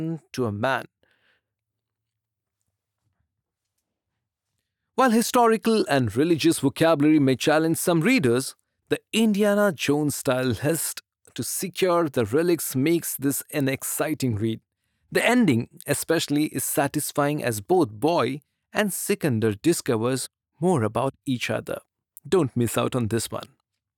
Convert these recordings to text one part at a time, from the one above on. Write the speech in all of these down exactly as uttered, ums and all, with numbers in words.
to a man. While historical and religious vocabulary may challenge some readers, the Indiana Jones style list to secure the relics makes this an exciting read. The ending, especially, is satisfying as both Boy and Sikandar discovers more about each other. Don't miss out on this one.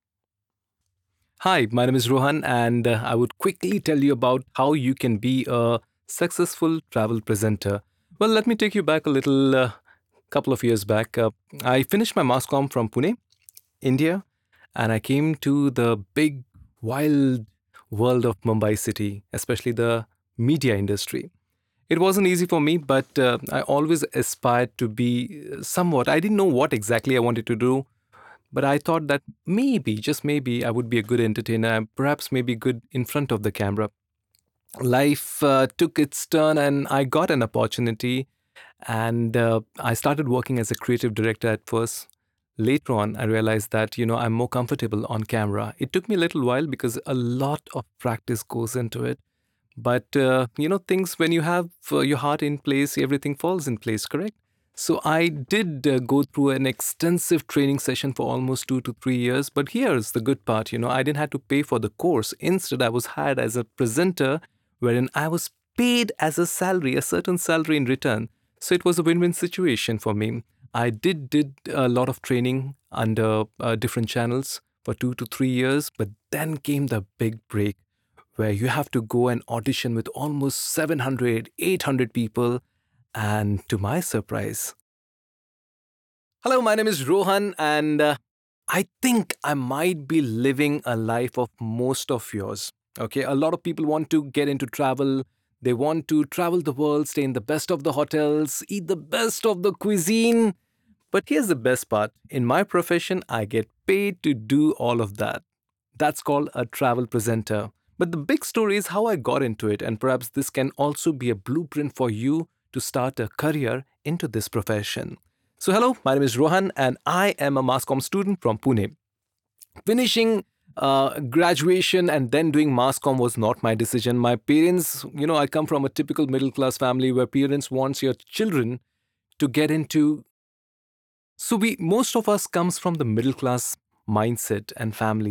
Hi, my name is Rohan, and uh, I would quickly tell you about how you can be a successful travel presenter. Well, let me take you back a little uh, couple of years back. Uh, I finished my mass comm from Pune, India, and I came to the big, wild world of Mumbai city, especially the media industry. It wasn't easy for me, but uh, I always aspired to be somewhat. I didn't know what exactly I wanted to do, but I thought that maybe, just maybe, I would be a good entertainer, and perhaps maybe good in front of the camera. Life uh, took its turn, and I got an opportunity, and uh, I started working as a creative director at first. Later on, I realized that, you know, I'm more comfortable on camera. It took me a little while because a lot of practice goes into it. But, uh, you know, things when you have uh, your heart in place, everything falls in place, correct? So I did uh, go through an extensive training session for almost two to three years. But here's the good part, you know, I didn't have to pay for the course. Instead, I was hired as a presenter, wherein I was paid as a salary, a certain salary in return. So it was a win-win situation for me. I did did a lot of training under uh, different channels for two to three years, but then came the big break where you have to go and audition with almost seven hundred, eight hundred people. And to my surprise, hello, my name is Rohan, and uh, I think I might be living a life of most of yours. Okay, a lot of people want to get into travel. They want to travel the world, stay in the best of the hotels, eat the best of the cuisine. But here's the best part. In my profession, I get paid to do all of that. That's called a travel presenter. But the big story is how I got into it, and perhaps this can also be a blueprint for you to start a career into this profession. So, hello, my name is Rohan, and I am a mass comm student from Pune. Finishing uh, graduation and then doing mass comm was not my decision. My parents, you know, I come from a typical middle class family where parents wants your children to get into. So we, most of us comes from the middle class mindset and family.